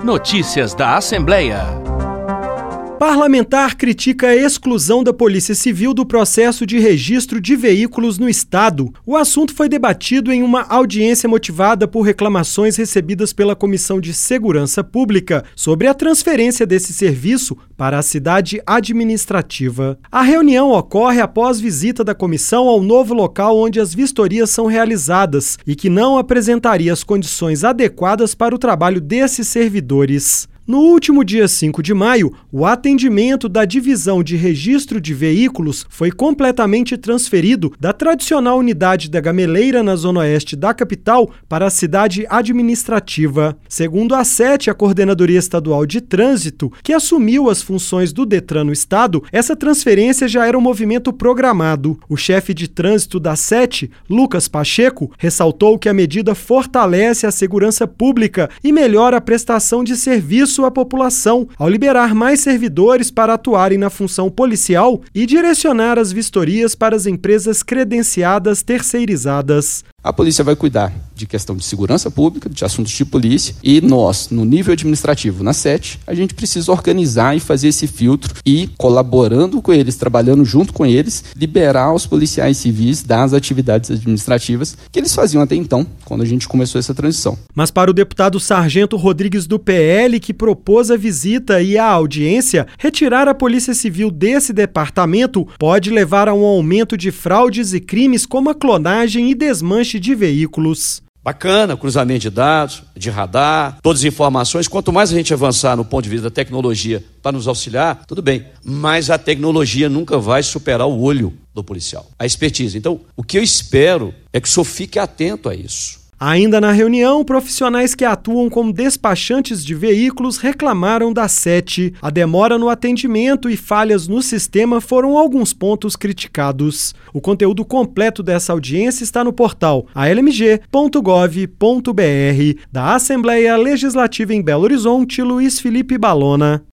Notícias da Assembleia. Parlamentar critica a exclusão da Polícia Civil do processo de registro de veículos no Estado. O assunto foi debatido em uma audiência motivada por reclamações recebidas pela Comissão de Segurança Pública sobre a transferência desse serviço para a cidade administrativa. A reunião ocorre após visita da comissão ao novo local onde as vistorias são realizadas e que não apresentaria as condições adequadas para o trabalho desses servidores. No último dia 5 de maio, o atendimento da Divisão de Registro de Veículos foi completamente transferido da tradicional unidade da Gameleira, na zona oeste da capital, para a cidade administrativa. Segundo a SET, a Coordenadoria Estadual de Trânsito, que assumiu as funções do Detran no estado, essa transferência já era um movimento programado. O chefe de trânsito da SET, Lucas Pacheco, ressaltou que a medida fortalece a segurança pública e melhora a prestação de serviço à população, ao liberar mais servidores para atuarem na função policial e direcionar as vistorias para as empresas credenciadas terceirizadas. A polícia vai cuidar de questão de segurança pública, de assuntos de polícia, e nós, no nível administrativo, na SET, a gente precisa organizar e fazer esse filtro e, colaborando com eles, trabalhando junto com eles, liberar os policiais civis das atividades administrativas que eles faziam até então, quando a gente começou essa transição. Mas para o deputado Sargento Rodrigues do PL, que propôs a visita e a audiência, retirar a Polícia Civil desse departamento pode levar a um aumento de fraudes e crimes como a clonagem e desmanche de veículos. Bacana, cruzamento de dados, de radar, todas as informações. Quanto mais a gente avançar no ponto de vista da tecnologia para nos auxiliar, tudo bem. Mas a tecnologia nunca vai superar o olho do policial, a expertise. Então, o que eu espero é que o senhor fique atento a isso. Ainda na reunião, profissionais que atuam como despachantes de veículos reclamaram da SET. A demora no atendimento e falhas no sistema foram alguns pontos criticados. O conteúdo completo dessa audiência está no portal almg.gov.br. Da Assembleia Legislativa em Belo Horizonte, Luiz Felipe Balona.